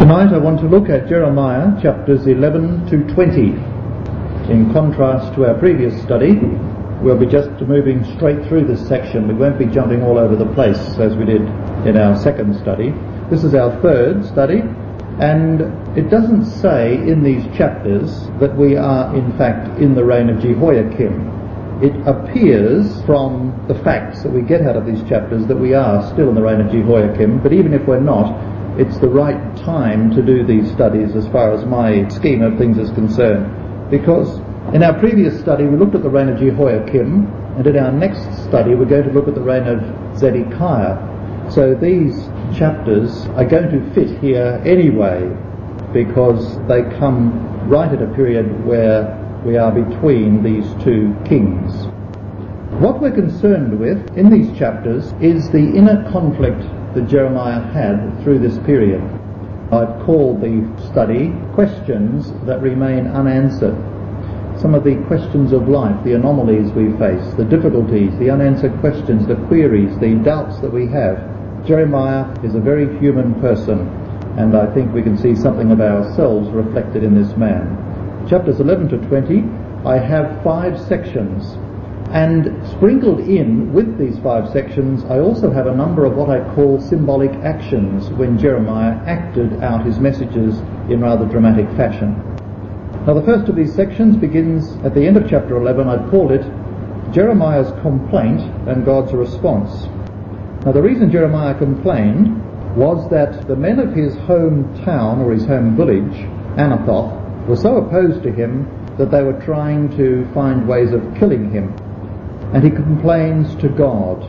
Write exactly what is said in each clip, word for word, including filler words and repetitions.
Tonight I want to look at Jeremiah chapters eleven to twenty. In contrast to our previous study, we'll be just moving straight through this section. We won't be jumping all over the place as we did in our second study. This is our third study, and it doesn't say in these chapters that we are in fact in the reign of Jehoiakim. It appears from the facts that we get out of these chapters that we are still in the reign of Jehoiakim, but even if we're not, it's the right time to do these studies as far as my scheme of things is concerned. Because in our previous study we looked at the reign of Jehoiakim, and in our next study we're going to look at the reign of Zedekiah. So these chapters are going to fit here anyway, because they come right at a period where we are between these two kings. What we're concerned with in these chapters is the inner conflict that Jeremiah had through this period. I've called the study Questions That Remain Unanswered. Some of the questions of life, the anomalies we face, the difficulties, the unanswered questions, the queries, the doubts that we have. Jeremiah is a very human person, and I think we can see something of ourselves reflected in this man. Chapters eleven to twenty, I have five sections. And sprinkled in with these five sections, I also have a number of what I call symbolic actions when Jeremiah acted out his messages in rather dramatic fashion. Now the first of these sections begins at the end of chapter eleven. I've called it Jeremiah's Complaint and God's Response. Now the reason Jeremiah complained was that the men of his hometown or his home village, Anathoth, were so opposed to him that they were trying to find ways of killing him. And he complains to God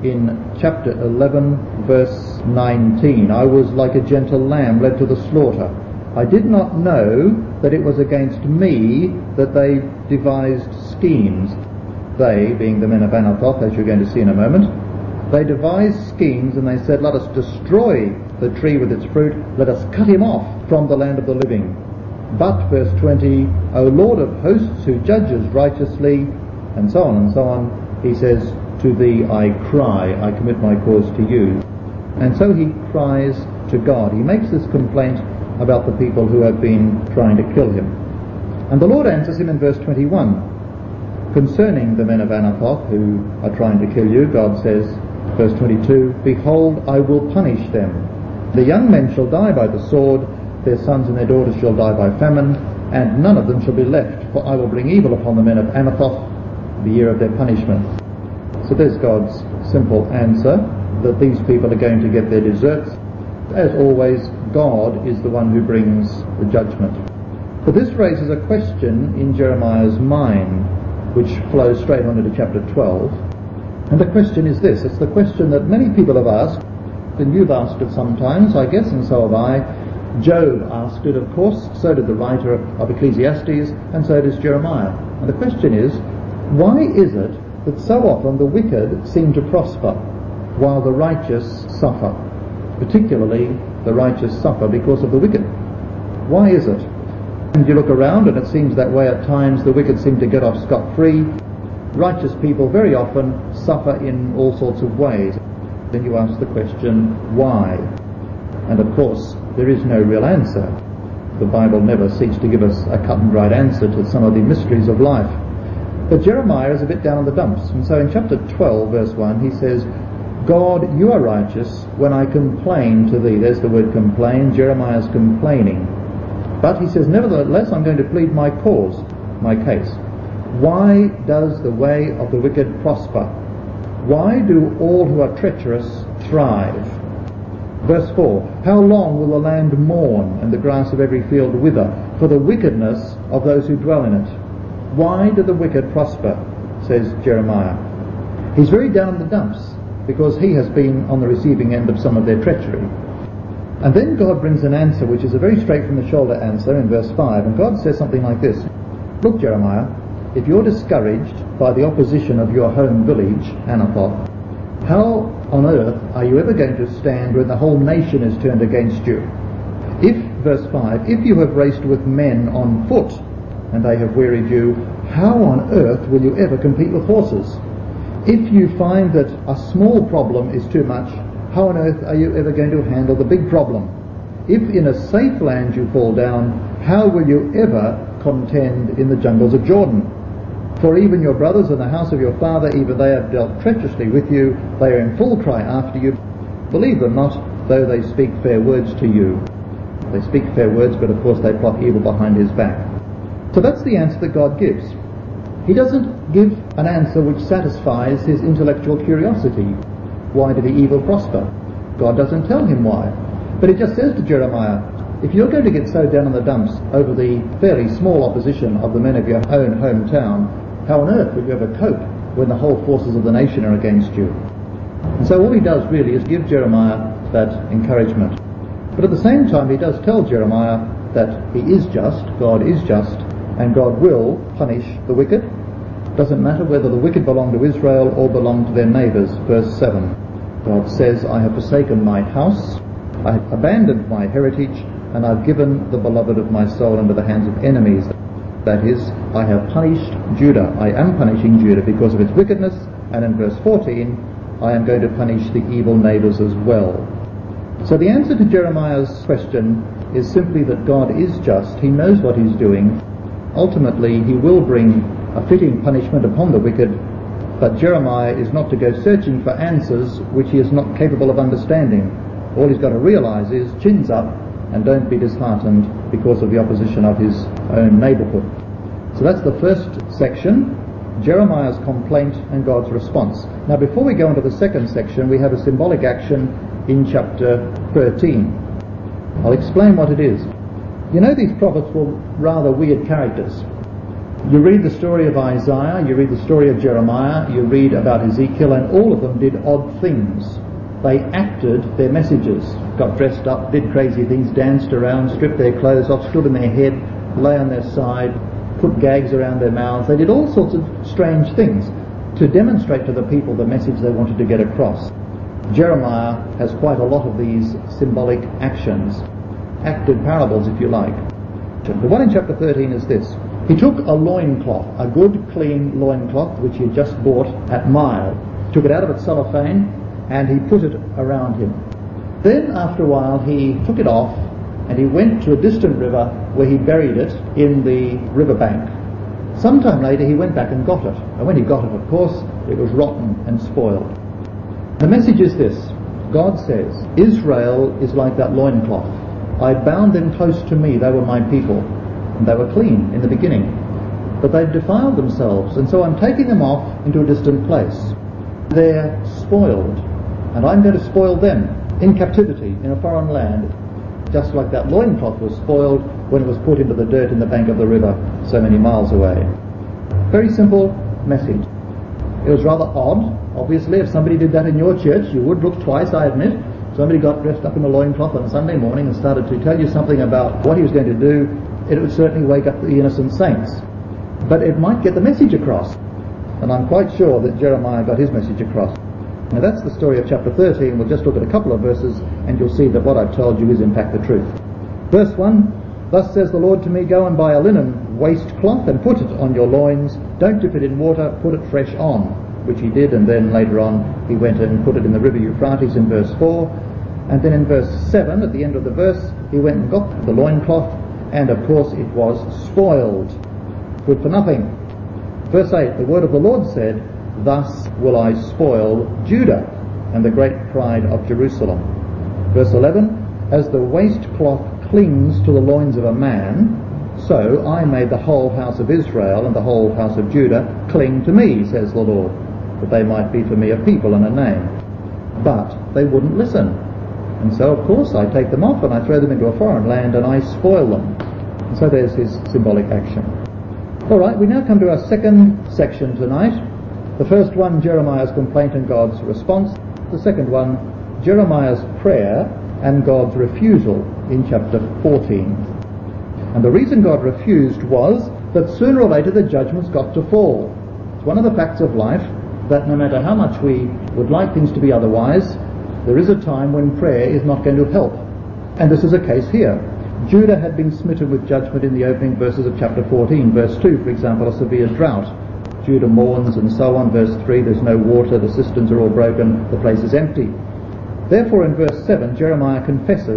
in chapter eleven, verse nineteen. I was like a gentle lamb led to the slaughter. I did not know that it was against me that they devised schemes. They, being the men of Anathoth, as you're going to see in a moment, they devised schemes, and they said, let us destroy the tree with its fruit, let us cut him off from the land of the living. But, verse twenty, O Lord of hosts, who judges righteously, and so on and so on, he says, to thee I cry, I commit my cause to you. And so he cries to God. He makes this complaint about the people who have been trying to kill him. And the Lord answers him in verse twenty-one. Concerning the men of Anathoth who are trying to kill you, God says, verse twenty-two, Behold, I will punish them. The young men shall die by the sword, their sons and their daughters shall die by famine, and none of them shall be left, for I will bring evil upon the men of Anathoth, the year of their punishment. So there's God's simple answer, that these people are going to get their deserts. As always, God is the one who brings the judgment. But this raises a question in Jeremiah's mind, which flows straight on into chapter twelve. And the question is this. It's the question that many people have asked, and you've asked it sometimes, I guess, and so have I. Job asked it, of course, so did the writer of Ecclesiastes, and so does Jeremiah. And the question is, why is it that so often the wicked seem to prosper while the righteous suffer? Particularly the righteous suffer because of the wicked. Why is it? And you look around and it seems that way at times. The wicked seem to get off scot-free. Righteous people very often suffer in all sorts of ways. Then you ask the question, why? And of course, there is no real answer. The Bible never seeks to give us a cut and dried answer to some of the mysteries of life. But Jeremiah is a bit down in the dumps. And so in chapter twelve, verse one, he says, God, you are righteous when I complain to thee. There's the word complain. Jeremiah's complaining. But he says, nevertheless, I'm going to plead my cause, my case. Why does the way of the wicked prosper? Why do all who are treacherous thrive? Verse four, how long will the land mourn and the grass of every field wither for the wickedness of those who dwell in it? Why do the wicked prosper, says Jeremiah. He's very down in the dumps because he has been on the receiving end of some of their treachery. And then God brings an answer which is a very straight from the shoulder answer in verse five. And God says something like this. Look, Jeremiah, if you're discouraged by the opposition of your home village, Anathoth, how on earth are you ever going to stand when the whole nation is turned against you? If, verse five, if you have raced with men on foot, and they have wearied you, how on earth will you ever compete with horses? If you find that a small problem is too much, how on earth are you ever going to handle the big problem? if in a safe land you fall down, how will you ever contend in the jungles of Jordan? For even your brothers in the house of your father, even they have dealt treacherously with you. They are in full cry after you. Believe them not, though they speak fair words to you. They speak fair words, but of course they plot evil behind his back. So that's the answer that God gives. He doesn't give an answer which satisfies his intellectual curiosity. Why did the evil prosper? God doesn't tell him why. But he just says to Jeremiah, if you're going to get so down in the dumps over the fairly small opposition of the men of your own hometown, how on earth would you ever cope when the whole forces of the nation are against you? And so all he does really is give Jeremiah that encouragement. But at the same time he does tell Jeremiah that he is just, God is just, and God will punish the wicked. Doesn't matter whether the wicked belong to Israel or belong to their neighbours. Verse seven. God says, I have forsaken my house, I have abandoned my heritage, and I've given the beloved of my soul into the hands of enemies. That is, I have punished Judah. I am punishing Judah because of its wickedness, and in verse fourteen, I am going to punish the evil neighbours as well. So the answer to Jeremiah's question is simply that God is just. He knows what he's doing. Ultimately, he will bring a fitting punishment upon the wicked, but Jeremiah is not to go searching for answers which he is not capable of understanding. All he's got to realise is, chins up, and don't be disheartened because of the opposition of his own neighbourhood. So that's the first section, Jeremiah's complaint and God's response. Now before we go into the second section, we have a symbolic action in chapter thirteen. I'll explain what it is. You know, these prophets were rather weird characters. You read the story of Isaiah, you read the story of Jeremiah, you read about Ezekiel, and all of them did odd things. They acted their messages, got dressed up, did crazy things, danced around, stripped their clothes off, stood on their head, lay on their side, put gags around their mouths. They did all sorts of strange things to demonstrate to the people the message they wanted to get across. Jeremiah has quite a lot of these symbolic actions, acted parables if you like. The one in chapter thirteen is this. He took a loincloth, a good clean loincloth which he had just bought at Mile, took it out of its cellophane, and he put it around him. Then after a while he took it off and he went to a distant river where he buried it in the riverbank. Sometime later he went back and got it, and when he got it, of course, it was rotten and spoiled. The message is this. God says, Israel is like that loincloth. I bound them close to me, they were my people, and they were clean in the beginning. But they've defiled themselves, and so I'm taking them off into a distant place. They're spoiled, and I'm going to spoil them in captivity in a foreign land, just like that loincloth was spoiled when it was put into the dirt in the bank of the river so many miles away. Very simple message. It was rather odd. Obviously, if somebody did that in your church, you would look twice, I admit. Somebody got dressed up in a loincloth on a Sunday morning and started to tell you something about what he was going to do. It would certainly wake up the innocent saints. But it might get the message across. And I'm quite sure that Jeremiah got his message across. Now that's the story of chapter thirteen. We'll just look at a couple of verses and you'll see that what I've told you is in fact the truth. Verse one, Thus says the Lord to me, Go and buy a linen waistcloth and put it on your loins. Don't dip it in water, put it fresh on. Which he did, and then later on he went and put it in the river Euphrates in verse four. And then in verse seven, at the end of the verse, he went and got the loincloth, and of course it was spoiled. Good for nothing. Verse eight, the word of the Lord said, Thus will I spoil Judah and the great pride of Jerusalem. Verse eleven, As the waistcloth clings to the loins of a man, so I made the whole house of Israel and the whole house of Judah cling to me, says the Lord, that they might be for me a people and a name. But they wouldn't listen. And so, of course, I take them off and I throw them into a foreign land and I spoil them. And so there's his symbolic action. All right, we now come to our second section tonight. The first one, Jeremiah's complaint and God's response. The second one, Jeremiah's prayer and God's refusal in chapter fourteen. And the reason God refused was that sooner or later the judgment's got to fall. It's one of the facts of life that no matter how much we would like things to be otherwise, there is a time when prayer is not going to help. And this is a case here. Judah had been smitten with judgment in the opening verses of chapter fourteen. Verse two, for example, a severe drought. Judah mourns and so on. Verse three, there's no water, the cisterns are all broken, the place is empty. Therefore in verse seven, Jeremiah confesses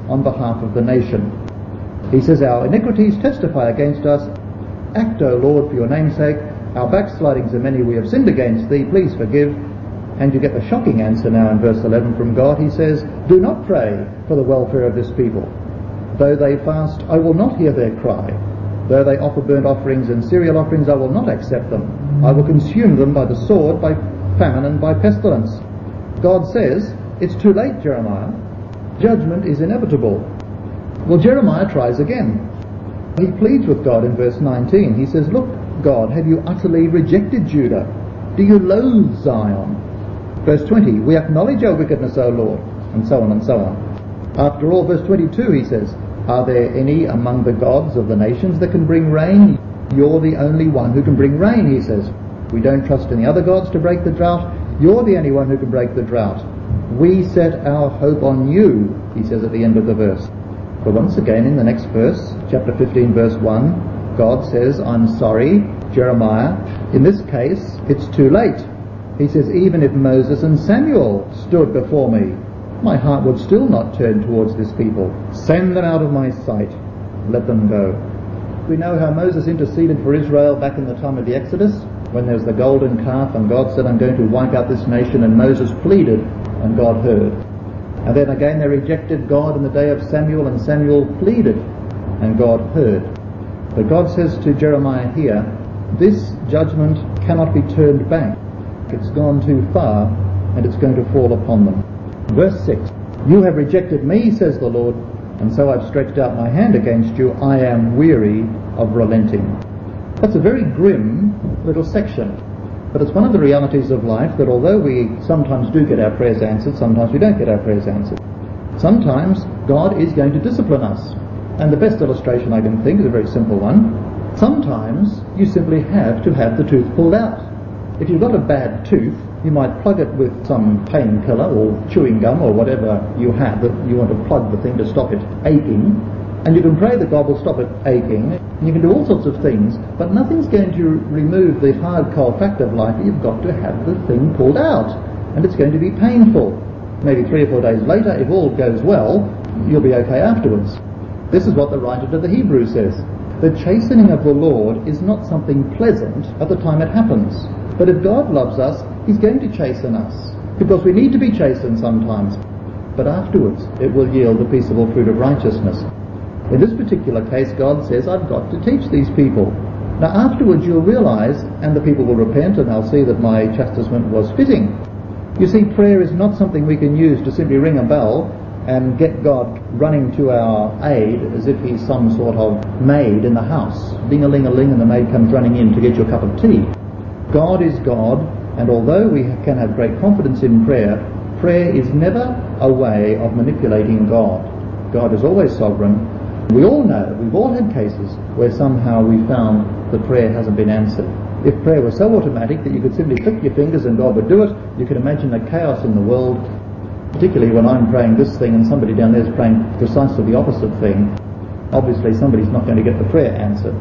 on behalf of the nation. He says, our iniquities testify against us. Act, O Lord, for your name's sake. Our backslidings are many, we have sinned against thee, please forgive. And you get the shocking answer now in verse eleven from God. He says, do not pray for the welfare of this people. Though they fast, I will not hear their cry. Though they offer burnt offerings and cereal offerings, I will not accept them. I will consume them by the sword, by famine and by pestilence. God says, it's too late, Jeremiah. Judgment is inevitable. Well, Jeremiah tries again. He pleads with God in verse nineteen. He says, look, God, have you utterly rejected Judah? Do you loathe Zion? Verse twenty, we acknowledge our wickedness, O Lord, and so on and so on. After all, verse twenty-two, he says, are there any among the gods of the nations that can bring rain? You're the only one who can bring rain, he says. We don't trust any other gods to break the drought. You're the only one who can break the drought. We set our hope on you, he says at the end of the verse. But once again in the next verse, chapter fifteen, verse one, God says, I'm sorry, Jeremiah, in this case, it's too late. He says, even if Moses and Samuel stood before me, my heart would still not turn towards this people. Send them out of my sight. Let them go. We know how Moses interceded for Israel back in the time of the Exodus, when there was the golden calf and God said, I'm going to wipe out this nation, and Moses pleaded and God heard. And then again they rejected God in the day of Samuel, and Samuel pleaded and God heard. But God says to Jeremiah here, this judgment cannot be turned back. It's gone too far and it's going to fall upon them. Verse six, you have rejected me, says the Lord, and so I've stretched out my hand against you. I am weary of relenting. That's a very grim little section. But it's one of the realities of life that although we sometimes do get our prayers answered, sometimes we don't get our prayers answered. Sometimes God is going to discipline us. And the best illustration I can think is a very simple one. Sometimes you simply have to have the tooth pulled out. If you've got a bad tooth, you might plug it with some painkiller or chewing gum or whatever you have that you want to plug the thing to stop it aching. And you can pray that God will stop it aching. And you can do all sorts of things, but nothing's going to remove the hard cold fact of life. You've got to have the thing pulled out, and it's going to be painful. Maybe three or four days later, if all goes well, you'll be okay afterwards. This is what the writer to the Hebrews says. The chastening of the Lord is not something pleasant at the time it happens. But if God loves us, he's going to chasten us, because we need to be chastened sometimes. But afterwards, it will yield the peaceable fruit of righteousness. In this particular case, God says, I've got to teach these people. Now afterwards you'll realise, and the people will repent, and they'll see that my chastisement was fitting. You see, prayer is not something we can use to simply ring a bell and get God running to our aid as if he's some sort of maid in the house. Ding-a-ling-a-ling, and the maid comes running in to get you a cup of tea. God is God, and although we can have great confidence in prayer, prayer is never a way of manipulating God. God is always sovereign. We all know, we've all had cases where somehow we found the prayer hasn't been answered. If prayer was so automatic that you could simply click your fingers and God would do it, you could imagine the chaos in the world, particularly when I'm praying this thing and somebody down there is praying precisely the opposite thing. Obviously somebody's not going to get the prayer answered.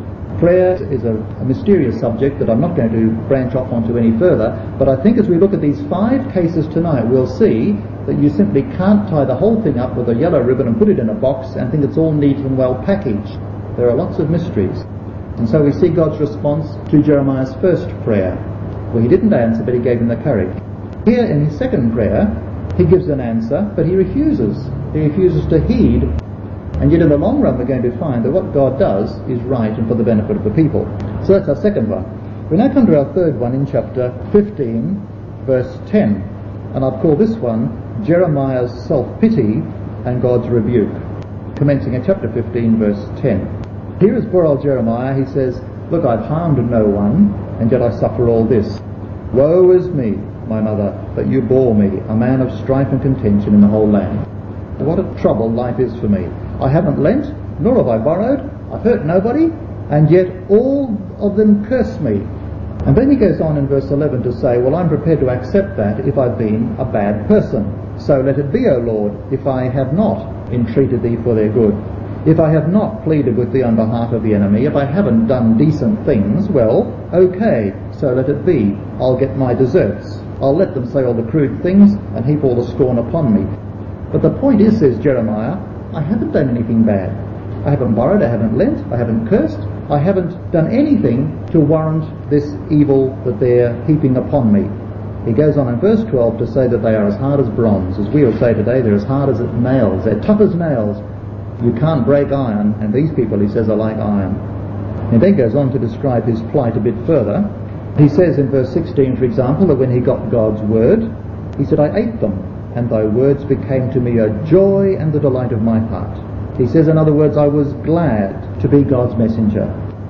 Prayer is a, a mysterious subject that I'm not going to branch off onto any further, but I think as we look at these five cases tonight, we'll see that you simply can't tie the whole thing up with a yellow ribbon and put it in a box and think it's all neat and well packaged. There are lots of mysteries. And so we see God's response to Jeremiah's first prayer, where he didn't answer, but he gave him the courage. Here in his second prayer, he gives an answer, but he refuses. He refuses to heed. And yet in the long run we're going to find that what God does is right and for the benefit of the people. So that's our second one. We now come to our third one in chapter fifteen, verse ten. And I've called this one Jeremiah's self-pity and God's rebuke. Commencing at chapter fifteen, verse ten. Here is poor old Jeremiah. He says, look, I've harmed no one, and yet I suffer all this. Woe is me, my mother, that you bore me, a man of strife and contention in the whole land. What a trouble life is for me. I haven't lent, nor have I borrowed. I've hurt nobody, and yet all of them curse me. And then he goes on in verse eleven to say, well, I'm prepared to accept that if I've been a bad person. So let it be, O Lord, if I have not entreated thee for their good. If I have not pleaded with thee on behalf of the enemy, if I haven't done decent things, well, okay, so let it be. I'll get my deserts. I'll let them say all the crude things and heap all the scorn upon me. But the point is, says Jeremiah, I haven't done anything bad. I haven't borrowed, I haven't lent, I haven't cursed, I haven't done anything to warrant this evil that they're heaping upon me. He goes on in verse twelve to say that they are as hard as bronze. As we will say today, they're as hard as nails. They're tough as nails. You can't break iron, and these people, he says, are like iron. He then goes on to describe his plight a bit further. He says in verse sixteen, for example, that when he got God's word, he said, I ate them, and thy words became to me a joy and the delight of my heart. He says, in other words, I was glad to be God's messenger.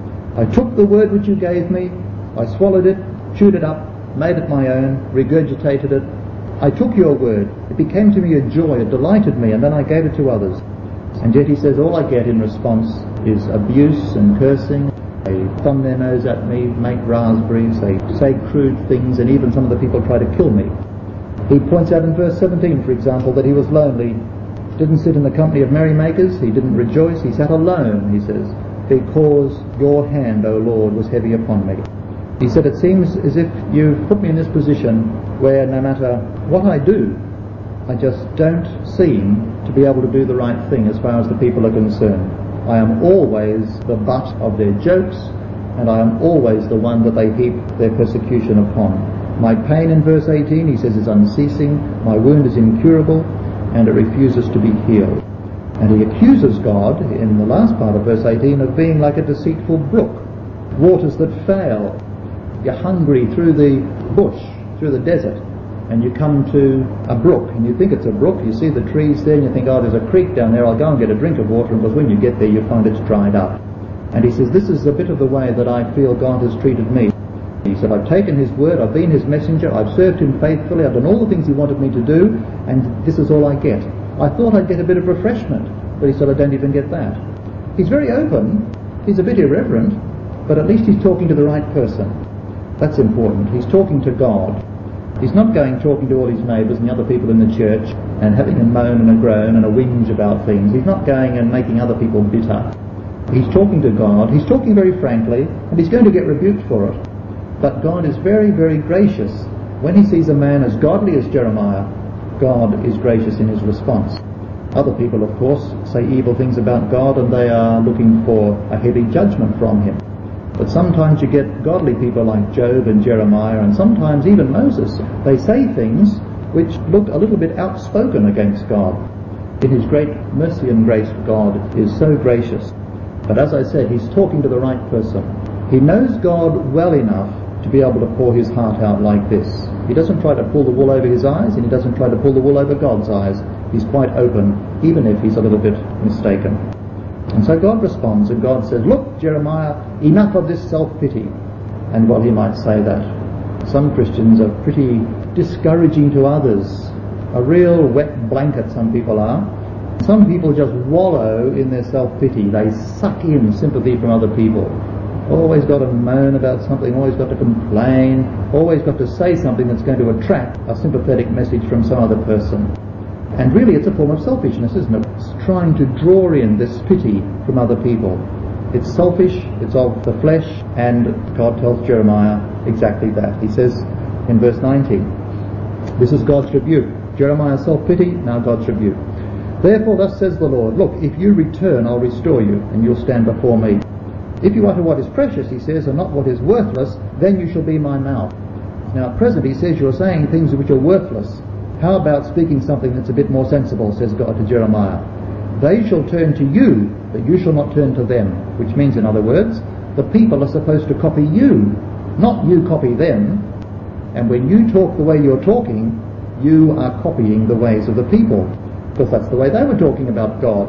I took the word which you gave me, I swallowed it, chewed it up, made it my own, regurgitated it. I took your word. It became to me a joy, it delighted me, and then I gave it to others. And yet he says, all I get in response is abuse and cursing. They thumb their nose at me, make raspberries, they say crude things, and even some of the people try to kill me. He points out in verse seventeen, for example, that he was lonely. Didn't sit in the company of merrymakers, he didn't rejoice, he sat alone, he says, because your hand, O Lord, was heavy upon me. He said, it seems as if you've put me in this position where no matter what I do, I just don't seem to be able to do the right thing as far as the people are concerned. I am always the butt of their jokes, and I am always the one that they heap their persecution upon. My pain, in verse eighteen, he says, is unceasing, my wound is incurable, and it refuses to be healed. And he accuses God, in the last part of verse eighteen, of being like a deceitful brook, waters that fail. You're hungry through the bush, through the desert, and you come to a brook, and you think it's a brook, you see the trees there, and you think, oh, there's a creek down there, I'll go and get a drink of water, and when you get there, you find it's dried up. And he says, this is a bit of the way that I feel God has treated me. He said, I've taken his word, I've been his messenger, I've served him faithfully, I've done all the things he wanted me to do, and this is all I get. I thought I'd get a bit of refreshment, but he said, I don't even get that. He's very open, he's a bit irreverent, but at least he's talking to the right person. That's important. He's talking to God. He's not going talking to all his neighbours and the other people in the church and having a moan and a groan and a whinge about things. He's not going and making other people bitter. He's talking to God. He's talking very frankly, and he's going to get rebuked for it. But God is very, very gracious. When he sees a man as godly as Jeremiah, God is gracious in his response. Other people, of course, say evil things about God, and they are looking for a heavy judgment from him. But sometimes you get godly people like Job and Jeremiah, and sometimes even Moses. They say things which look a little bit outspoken against God. In his great mercy and grace, God is so gracious. But as I said, he's talking to the right person. He knows God well enough to be able to pour his heart out like this. He doesn't try to pull the wool over his eyes, and he doesn't try to pull the wool over God's eyes. He's quite open, even if he's a little bit mistaken. And so God responds, and God says, look, Jeremiah, enough of this self-pity. And well, he might say that. Some Christians are pretty discouraging to others. A real wet blanket, some people are. Some people just wallow in their self-pity. They suck in sympathy from other people. Always got to moan about something, always got to complain, always got to say something that's going to attract a sympathetic message from some other person. And really it's a form of selfishness, isn't it? It's trying to draw in this pity from other people. It's selfish, it's of the flesh, and God tells Jeremiah exactly that. He says in verse nineteen, this is God's rebuke. Jeremiah's self-pity, now God's rebuke. Therefore thus says the Lord, look, if you return, I'll restore you, and you'll stand before me. If you utter what is precious, he says, and not what is worthless, then you shall be my mouth. Now at present he says you're saying things which are worthless. How about speaking something that's a bit more sensible, says God to Jeremiah. They shall turn to you, but you shall not turn to them. Which means, in other words, the people are supposed to copy you, not you copy them. And when you talk the way you're talking, you are copying the ways of the people. Because that's the way they were talking about God.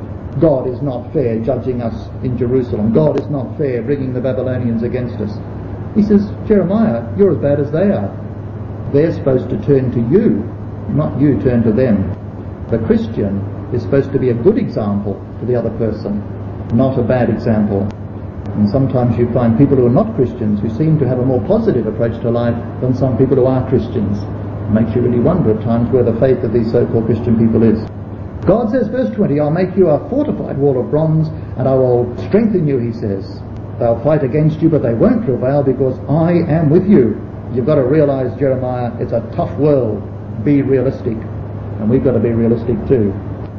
God is not fair judging us in Jerusalem. God is not fair bringing the Babylonians against us. He says, Jeremiah, you're as bad as they are. They're supposed to turn to you, not you turn to them. The Christian is supposed to be a good example to the other person, not a bad example. And sometimes you find people who are not Christians who seem to have a more positive approach to life than some people who are Christians. It makes you really wonder at times where the faith of these so-called Christian people is. God says, verse twenty, I'll make you a fortified wall of bronze, and I will strengthen you, he says. They'll fight against you, but they won't prevail because I am with you. You've got to realize, Jeremiah, it's a tough world. Be realistic. And we've got to be realistic too.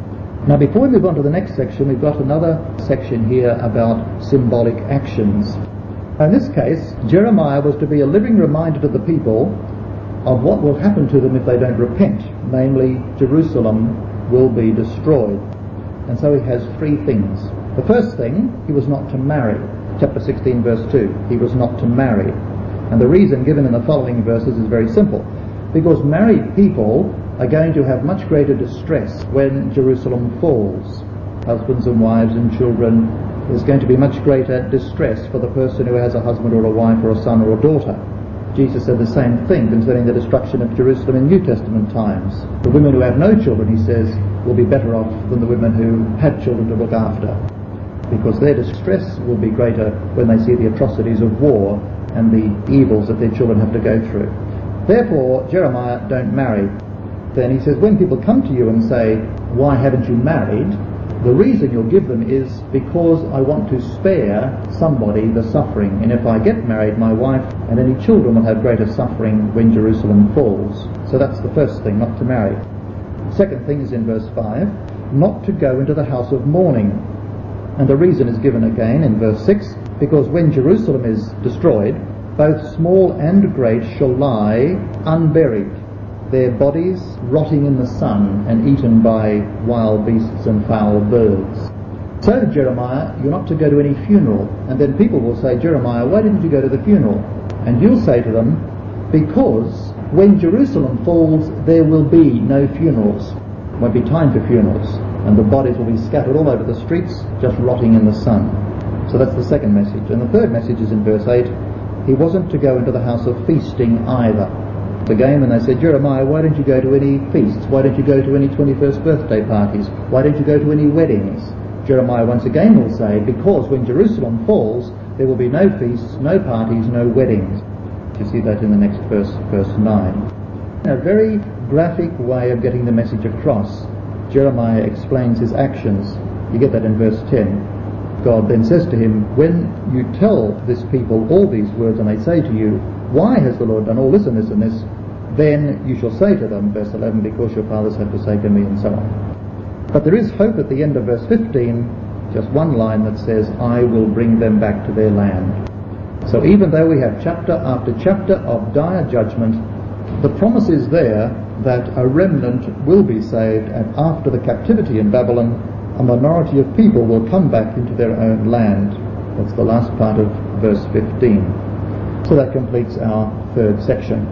Now before we move on to the next section, we've got another section here about symbolic actions. In this case, Jeremiah was to be a living reminder to the people of what will happen to them if they don't repent, namely Jerusalem will be destroyed. And so he has three things. The first thing, he was not to marry. Chapter sixteen verse two, he was not to marry. And the reason given in the following verses is very simple. Because married people are going to have much greater distress when Jerusalem falls. Husbands and wives and children, there's going to be much greater distress for the person who has a husband or a wife or a son or a daughter. Jesus said the same thing concerning the destruction of Jerusalem in New Testament times. The women who have no children, he says, will be better off than the women who had children to look after, because their distress will be greater when they see the atrocities of war and the evils that their children have to go through. Therefore, Jeremiah, don't marry. Then he says, when people come to you and say, why haven't you married? The reason you'll give them is because I want to spare somebody the suffering. And if I get married, my wife and any children will have greater suffering when Jerusalem falls. So that's the first thing, not to marry. The second thing is in verse five, not to go into the house of mourning. And the reason is given again in verse six, because when Jerusalem is destroyed, both small and great shall lie unburied, their bodies rotting in the sun and eaten by wild beasts and foul birds. So, Jeremiah, you're not to go to any funeral. And then people will say, Jeremiah, why didn't you go to the funeral? And you'll say to them, because when Jerusalem falls, there will be no funerals. There won't be time for funerals. And the bodies will be scattered all over the streets, just rotting in the sun. So that's the second message. And the third message is in verse eight. He wasn't to go into the house of feasting either. Again, when they said, Jeremiah, why don't you go to any feasts? Why don't you go to any twenty-first birthday parties? Why don't you go to any weddings? Jeremiah once again will say, because when Jerusalem falls, there will be no feasts, no parties, no weddings. You see that in the next verse, verse nine. A very graphic way of getting the message across. Jeremiah explains his actions. You get that in verse ten. God then says to him, when you tell this people all these words and they say to you, why has the Lord done all this and this and this? Then you shall say to them, verse eleven, because your fathers have forsaken me, and so on. But there is hope at the end of verse fifteen, just one line that says, I will bring them back to their land. So even though we have chapter after chapter of dire judgment, the promise is there that a remnant will be saved, and after the captivity in Babylon, a minority of people will come back into their own land. That's the last part of verse fifteen. So that completes our third section.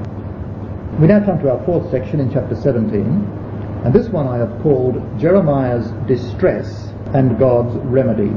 We now come to our fourth section in chapter seventeen, and this one I have called Jeremiah's Distress and God's Remedy.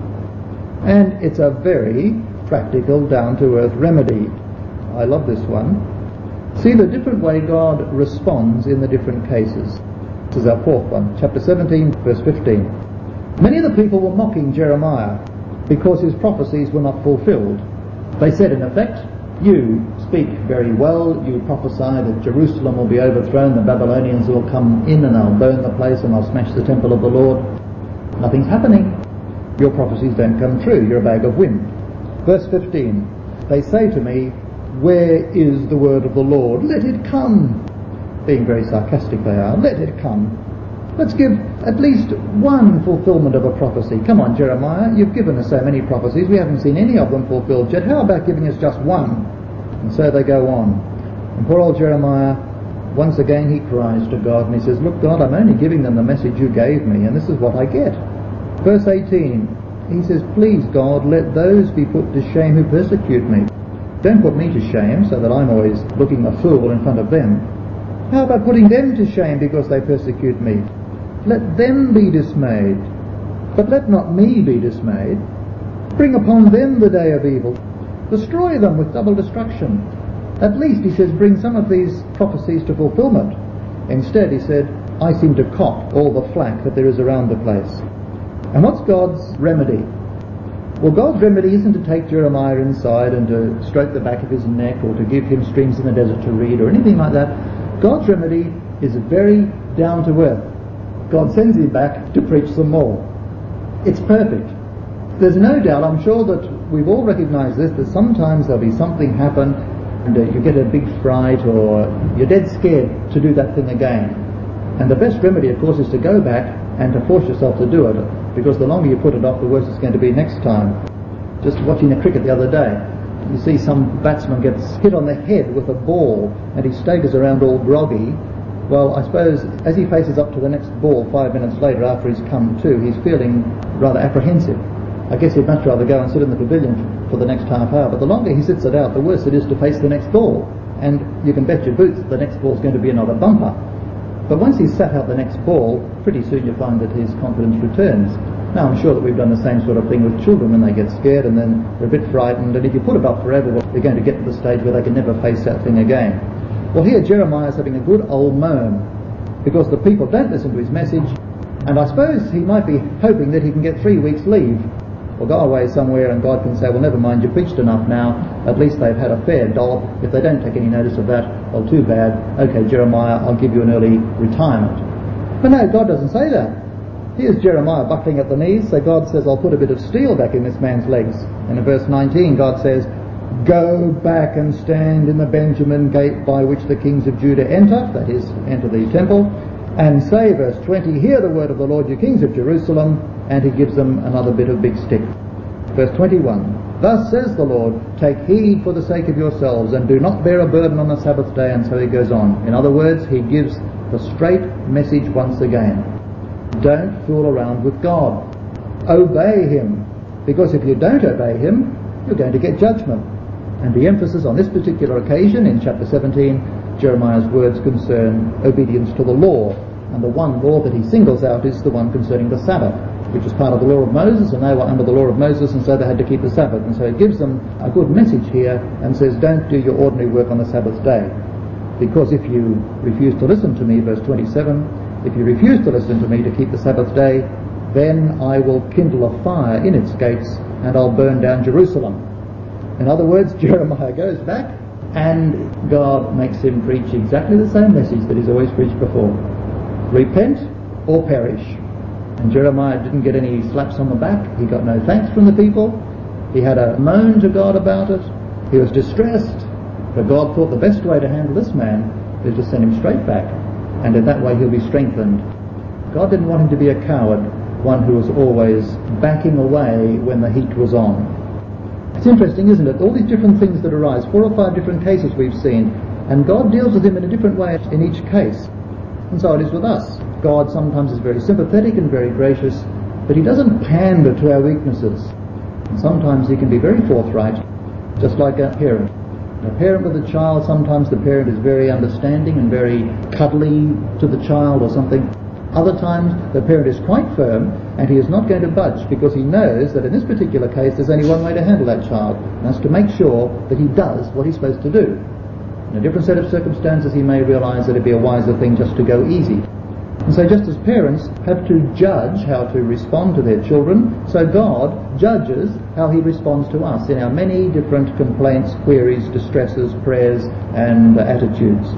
And it's a very practical, down-to-earth remedy. I love this one. See the different way God responds in the different cases. This is our fourth one, chapter seventeen, verse fifteen. Many of the people were mocking Jeremiah because his prophecies were not fulfilled. They said, in effect, you speak very well, you prophesy that Jerusalem will be overthrown, the Babylonians will come in and they'll burn the place and they'll smash the temple of the Lord. Nothing's happening. Your prophecies don't come true, you're a bag of wind. Verse fifteen, they say to me, where is the word of the Lord? Let it come. Being very sarcastic they are. Let it come. Let's give at least one fulfillment of a prophecy. Come on, Jeremiah, you've given us so many prophecies, we haven't seen any of them fulfilled yet. How about giving us just one? And so they go on. And poor old Jeremiah, once again he cries to God and he says, look God, I'm only giving them the message you gave me, and this is what I get. Verse eighteen, he says, please God, let those be put to shame who persecute me. Don't put me to shame so that I'm always looking a fool in front of them. How about putting them to shame because they persecute me? Let them be dismayed, but let not me be dismayed. Bring upon them the day of evil. Destroy them with double destruction. At least, he says, bring some of these prophecies to fulfillment. Instead, he said, I seem to cop all the flack that there is around the place. And what's God's remedy? Well, God's remedy isn't to take Jeremiah inside and to stroke the back of his neck or to give him streams in the desert to read or anything like that. God's remedy is very down to earth. God sends him back to preach some more. It's perfect. There's no doubt, I'm sure that we've all recognized this, that sometimes there'll be something happen and uh, you get a big fright or you're dead scared to do that thing again. And the best remedy, of course, is to go back and to force yourself to do it, because the longer you put it off, the worse it's going to be next time. Just watching the cricket the other day, you see some batsman gets hit on the head with a ball and he staggers around all groggy. Well, I suppose as he faces up to the next ball five minutes later after he's come to, he's feeling rather apprehensive. I guess he'd much rather go and sit in the pavilion for the next half hour, but the longer he sits it out, the worse it is to face the next ball. And you can bet your boots that the next ball's going to be another bumper. But once he's sat out the next ball, pretty soon you find that his confidence returns. Now, I'm sure that we've done the same sort of thing with children when they get scared and then they're a bit frightened, and if you put it up forever, well, they're going to get to the stage where they can never face that thing again. Well, here Jeremiah is having a good old moan because the people don't listen to his message, and I suppose he might be hoping that he can get three weeks leave or go away somewhere and God can say, well, never mind, you preached enough now, at least they've had a fair dollop. If they don't take any notice of that, well, too bad. Okay, Jeremiah, I'll give you an early retirement. But no, God doesn't say that. Here's Jeremiah buckling at the knees, so God says, I'll put a bit of steel back in this man's legs. And in verse nineteen, God says, go back and stand in the Benjamin gate by which the kings of Judah enter, that is, enter the temple, and say, verse twenty, hear the word of the Lord, you kings of Jerusalem, and he gives them another bit of big stick. Verse twenty-one, thus says the Lord, take heed for the sake of yourselves, and do not bear a burden on the Sabbath day, and so he goes on. In other words, he gives the straight message once again. Don't fool around with God. Obey him, because if you don't obey him, you're going to get judgment. And the emphasis on this particular occasion in chapter seventeen, Jeremiah's words concern obedience to the law, and the one law that he singles out is the one concerning the Sabbath, which is part of the law of Moses, and they were under the law of Moses, and so they had to keep the Sabbath. And so it gives them a good message here and says, don't do your ordinary work on the Sabbath day, because if you refuse to listen to me, verse twenty-seven, if you refuse to listen to me to keep the Sabbath day, then I will kindle a fire in its gates and I'll burn down Jerusalem. In other words, Jeremiah goes back and God makes him preach exactly the same message that he's always preached before. Repent or perish. And Jeremiah didn't get any slaps on the back. He got no thanks from the people. He had a moan to God about it. He was distressed. But God thought the best way to handle this man is to send him straight back. And in that way he'll be strengthened. God didn't want him to be a coward, one who was always backing away when the heat was on. It's interesting, isn't it? All these different things that arise, four or five different cases we've seen, and God deals with him in a different way in each case. And so it is with us. God sometimes is very sympathetic and very gracious, but he doesn't pander to our weaknesses. And sometimes he can be very forthright, just like a parent. A parent with a child, sometimes the parent is very understanding and very cuddly to the child or something. Other times the parent is quite firm and he is not going to budge because he knows that in this particular case there's only one way to handle that child, and that's to make sure that he does what he's supposed to do. In a different set of circumstances he may realise that it'd be a wiser thing just to go easy. And so just as parents have to judge how to respond to their children, so God judges how he responds to us in our many different complaints, queries, distresses, prayers and attitudes.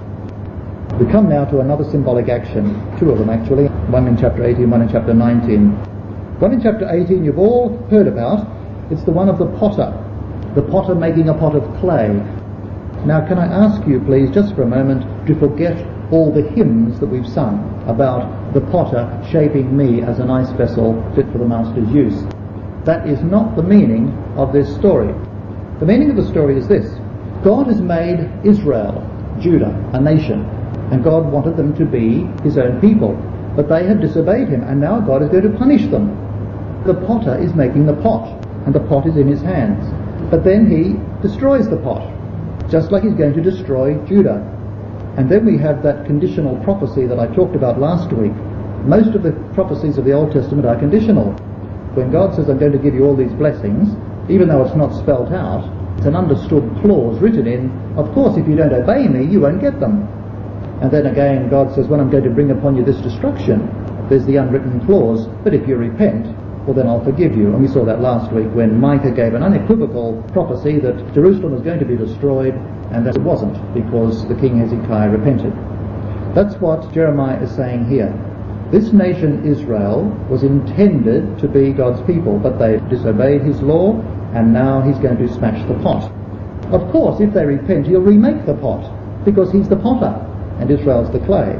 We come now to another symbolic action, two of them actually, one in chapter eighteen, one in chapter nineteen. One in chapter eighteen you've all heard about. It's the one of the potter, the potter making a pot of clay. Now can I ask you please just for a moment to forget all the hymns that we've sung about the potter shaping me as a nice vessel fit for the master's use. That is not the meaning of this story. The meaning of the story is this. God has made Israel, Judah, a nation, and God wanted them to be his own people, but they have disobeyed him, and now God is going to punish them. The potter is making the pot, and the pot is in his hands, but then he destroys the pot, just like he's going to destroy Judah. And then we have that conditional prophecy that I talked about last week. Most of the prophecies of the Old Testament are conditional. When God says, I'm going to give you all these blessings, even though it's not spelt out, it's an understood clause written in, of course if you don't obey me, you won't get them. And then again God says, when I'm going to bring upon you this destruction, there's the unwritten clause, but if you repent, well then I'll forgive you. And we saw that last week when Micah gave an unequivocal prophecy that Jerusalem was going to be destroyed, and that it wasn't, because the king Hezekiah repented. That's what Jeremiah is saying here. This nation Israel was intended to be God's people, but they disobeyed his law, and now he's going to smash the pot. Of course, if they repent, he'll remake the pot, because he's the potter, and Israel's the clay.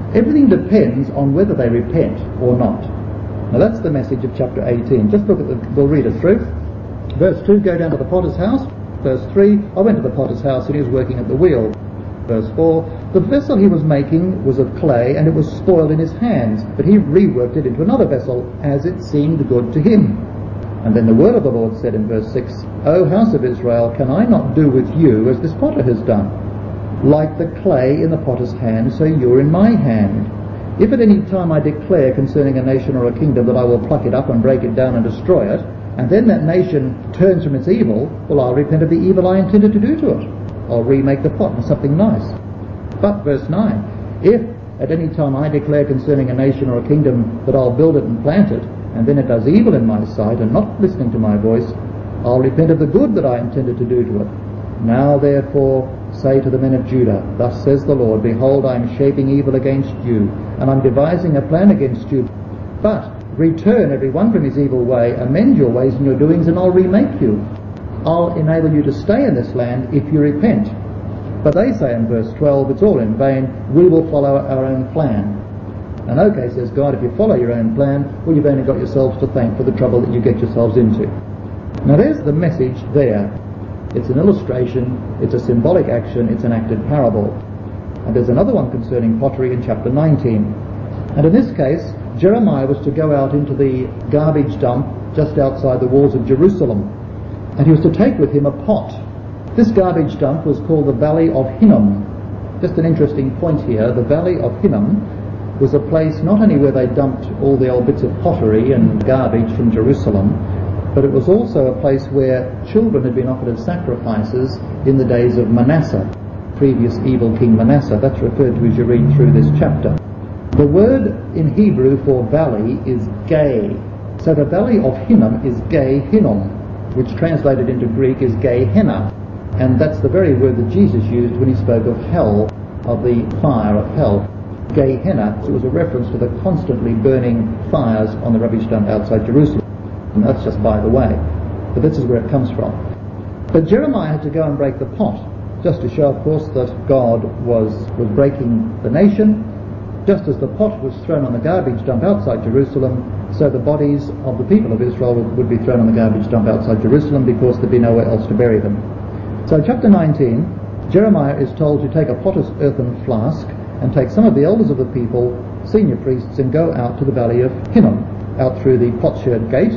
Everything depends on whether they repent or not. Now that's the message of chapter eighteen. Just look at the, we'll read it through. Verse two, go down to the potter's house. Verse three, I went to the potter's house and he was working at the wheel. Verse four, the vessel he was making was of clay and it was spoiled in his hands, but he reworked it into another vessel as it seemed good to him. And then the word of the Lord said in verse six, O house of Israel, can I not do with you as this potter has done? Like the clay in the potter's hand, so you're in my hand. If at any time I declare concerning a nation or a kingdom that I will pluck it up and break it down and destroy it, and then that nation turns from its evil, well, I'll repent of the evil I intended to do to it. I'll remake the pot into something nice. But, verse nine, if at any time I declare concerning a nation or a kingdom that I'll build it and plant it, and then it does evil in my sight and not listening to my voice, I'll repent of the good that I intended to do to it. Now therefore say to the men of Judah, thus says the Lord, behold, I am shaping evil against you, and I'm devising a plan against you. But return every one from his evil way, amend your ways and your doings, and I'll remake you. I'll enable you to stay in this land if you repent. But they say in verse twelve, it's all in vain, we will follow our own plan. And okay, says God, if you follow your own plan, well, you've only got yourselves to thank for the trouble that you get yourselves into. Now there's the message there. It's an illustration, it's a symbolic action, it's an acted parable. And there's another one concerning pottery in chapter nineteen. And in this case, Jeremiah was to go out into the garbage dump just outside the walls of Jerusalem. And he was to take with him a pot. This garbage dump was called the Valley of Hinnom. Just an interesting point here, the Valley of Hinnom was a place not only where they dumped all the old bits of pottery and garbage from Jerusalem, but it was also a place where children had been offered as sacrifices in the days of Manasseh, previous evil king Manasseh. That's referred to as you read through this chapter. The word in Hebrew for valley is gay. So the Valley of Hinnom is Gay Hinnom, which translated into Greek is Gehenna. And that's the very word that Jesus used when he spoke of hell, of the fire of hell. Gehenna, so it was a reference to the constantly burning fires on the rubbish dump outside Jerusalem. And that's just by the way. But this is where it comes from. But Jeremiah had to go and break the pot, just to show, of course, that God was, was breaking the nation. Just as the pot was thrown on the garbage dump outside Jerusalem, so the bodies of the people of Israel would, would be thrown on the garbage dump outside Jerusalem because there'd be nowhere else to bury them. So chapter nineteen, Jeremiah is told to take a potter's earthen flask and take some of the elders of the people, senior priests, and go out to the Valley of Hinnom, out through the potsherd gate,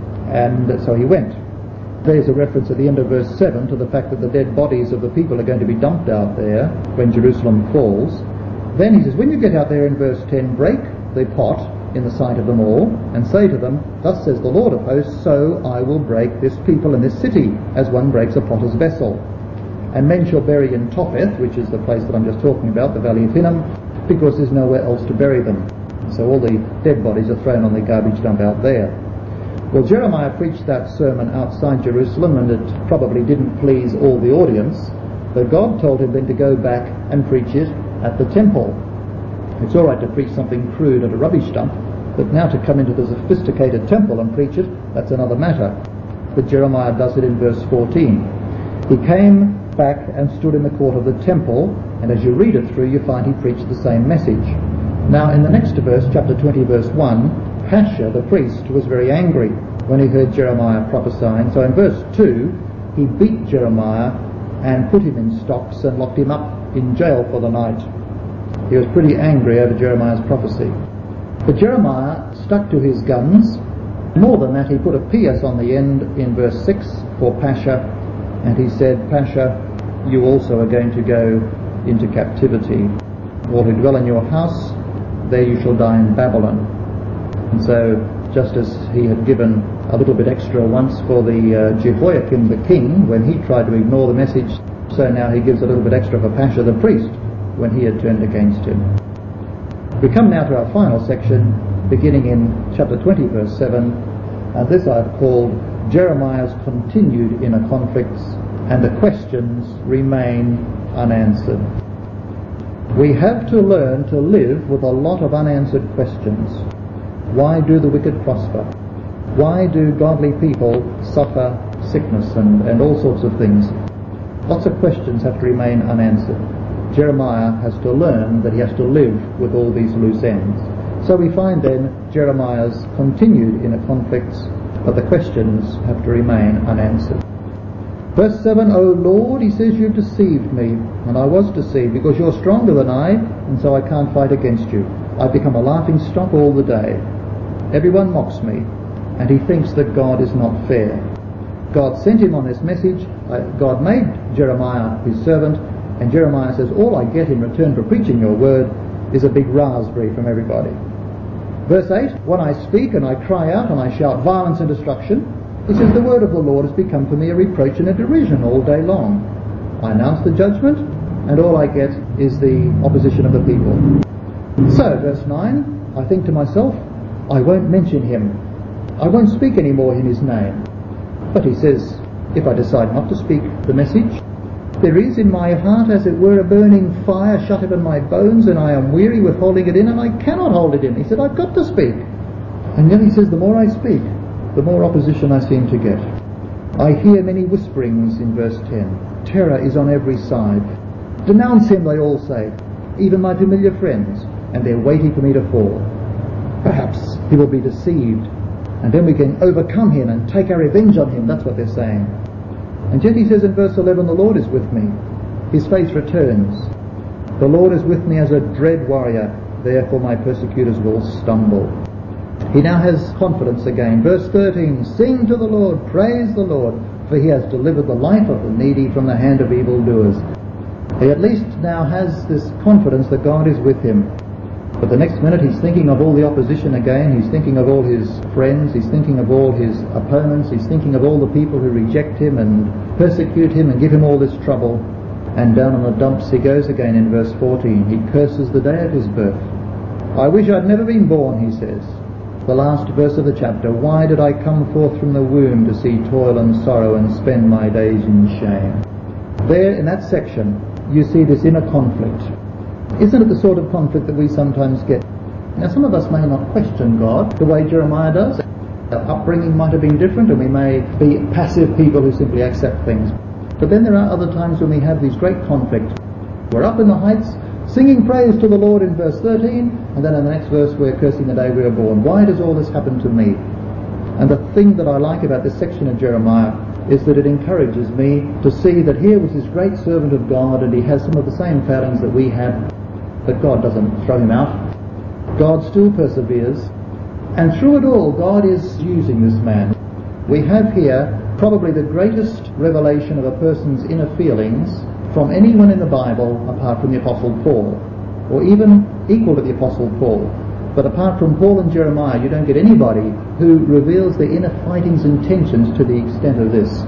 and so he went. There's a reference at the end of verse seven to the fact that the dead bodies of the people are going to be dumped out there when Jerusalem falls. Then he says, when you get out there in verse ten, break the pot in the sight of them all, and say to them, thus says the Lord of hosts, so I will break this people and this city, as one breaks a potter's vessel. And men shall bury in Topheth, which is the place that I'm just talking about, the Valley of Hinnom, because there's nowhere else to bury them. So all the dead bodies are thrown on the garbage dump out there. Well, Jeremiah preached that sermon outside Jerusalem, and it probably didn't please all the audience, but God told him then to go back and preach it at the temple. It's all right to preach something crude at a rubbish dump, but now to come into the sophisticated temple and preach it, that's another matter. But Jeremiah does it in verse fourteen. He came back and stood in the court of the temple, and as you read it through, you find he preached the same message. Now, in the next verse, chapter twenty, verse one, Pashur, the priest, was very angry when he heard Jeremiah prophesying. So in verse two, he beat Jeremiah and put him in stocks and locked him up in jail for the night. He was pretty angry over Jeremiah's prophecy. But Jeremiah stuck to his guns. More than that, he put a P S on the end in verse six for Pashur, and he said, Pashur, you also are going to go into captivity. All who dwell in your house, there you shall die in Babylon. And so, just as he had given a little bit extra once for the uh, Jehoiakim the king, when he tried to ignore the message, so now he gives a little bit extra for Pashur the priest, when he had turned against him. We come now to our final section, beginning in chapter twenty, verse seven, and this I've called Jeremiah's continued inner conflicts, and the questions remain unanswered. We have to learn to live with a lot of unanswered questions. Why do the wicked prosper? Why do godly people suffer sickness and, and all sorts of things? Lots of questions have to remain unanswered. Jeremiah has to learn that he has to live with all these loose ends. So we find then Jeremiah's continued inner conflicts, but the questions have to remain unanswered. Verse seven, O Lord, he says, you've deceived me, and I was deceived, because you're stronger than I, and so I can't fight against you. I've become a laughing stock all the day. Everyone mocks me, and he thinks that God is not fair. God sent him on this message. Uh, God made Jeremiah his servant, and Jeremiah says, all I get in return for preaching your word is a big raspberry from everybody. Verse eight, when I speak and I cry out and I shout violence and destruction, he says, the word of the Lord has become for me a reproach and a derision all day long. I announce the judgment, and all I get is the opposition of the people. So, verse nine, I think to myself, I won't mention him. I won't speak any more in his name. But he says, if I decide not to speak the message, there is in my heart, as it were, a burning fire shut up in my bones, and I am weary with holding it in, and I cannot hold it in. He said, I've got to speak. And then he says, the more I speak, the more opposition I seem to get. I hear many whisperings in verse ten. Terror is on every side. Denounce him, they all say, even my familiar friends, and they're waiting for me to fall. Perhaps he will be deceived, and then we can overcome him and take our revenge on him. That's what they're saying. And yet he says in verse eleven, the Lord is with me. His face returns. The Lord is with me as a dread warrior, therefore my persecutors will stumble. He now has confidence again. Verse thirteen, sing to the Lord, praise the Lord, for he has delivered the life of the needy from the hand of evildoers. He at least now has this confidence that God is with him. But the next minute he's thinking of all the opposition again, he's thinking of all his friends, he's thinking of all his opponents, he's thinking of all the people who reject him and persecute him and give him all this trouble. And down on the dumps he goes again in verse fourteen. He curses the day of his birth. I wish I'd never been born, he says. The last verse of the chapter, why did I come forth from the womb to see toil and sorrow and spend my days in shame? There in that section you see this inner conflict. Isn't it the sort of conflict that we sometimes get? Now some of us may not question God the way Jeremiah does. Our upbringing might have been different, and we may be passive people who simply accept things. But then there are other times when we have these great conflicts. We're up in the heights, singing praise to the Lord in verse thirteen, and then in the next verse we're cursing the day we were born. Why does all this happen to me? And the thing that I like about this section of Jeremiah is that it encourages me to see that here was this great servant of God, and he has some of the same failings that we have, but God doesn't throw him out. God still perseveres, and through it all God is using this man. We have here probably the greatest revelation of a person's inner feelings from anyone in the Bible apart from the Apostle Paul, or even equal to the Apostle Paul. But apart from Paul and Jeremiah, you don't get anybody who reveals their inner fightings and tensions to the extent of this.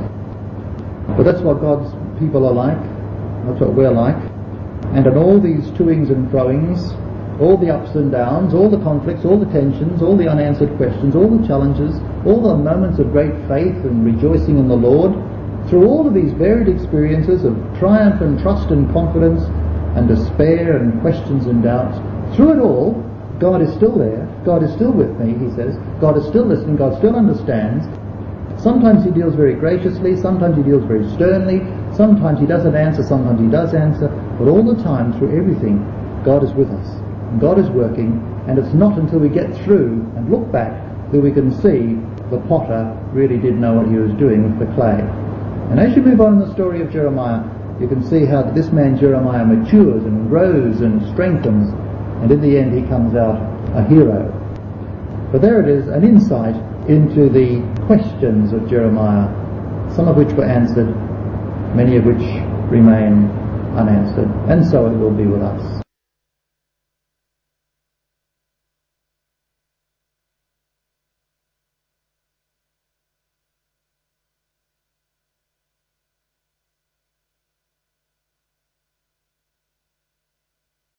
But that's what God's people are like. That's what we're like. And in all these toings and froings, all the ups and downs, all the conflicts, all the tensions, all the unanswered questions, all the challenges, all the moments of great faith and rejoicing in the Lord, through all of these varied experiences of triumph and trust and confidence and despair and questions and doubts, through it all, God is still there. God is still with me, he says. God is still listening. God still understands. Sometimes he deals very graciously. Sometimes he deals very sternly. Sometimes he doesn't answer. Sometimes he does answer. But all the time, through everything, God is with us. And God is working. And it's not until we get through and look back that we can see the potter really did know what he was doing with the clay. And as you move on in the story of Jeremiah, you can see how this man Jeremiah matures and grows and strengthens. And in the end he comes out a hero. But there it is, an insight into the questions of Jeremiah, some of which were answered, many of which remain unanswered. And so it will be with us.